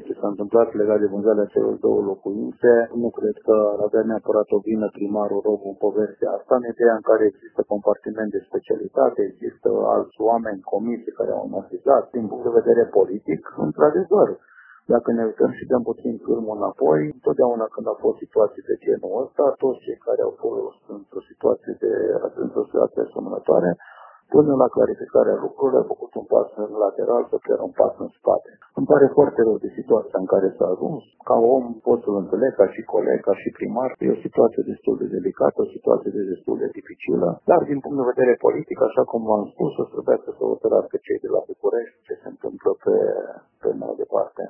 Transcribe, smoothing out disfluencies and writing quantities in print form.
ce s-a întâmplat legat de vânzarea celor două locuințe. Nu cred că ar avea neapărat o vină primarul Robu în povestea asta, în ideea în care există compartiment de specialitate, există alți oameni, comisii care au analizat. Din punct de vedere politic, într-adevăr, dacă ne uităm și dăm puțin filmul înapoi, întotdeauna când au fost situații de genul ăsta, toți cei care au fost într-o situație asemănătoare, până la clarificarea lucrurilor, a făcut un pas în lateral sau chiar un pas în spate. Îmi pare foarte rău de situația în care s-a ajuns. Ca om pot să-l înțeleg, ca și coleg, ca și primar. E o situație destul de delicată, o situație destul de dificilă. Dar din punct de vedere politic, așa cum v-am spus, o să trebuia să se hotărască cei de la București ce se întâmplă pe mai departe.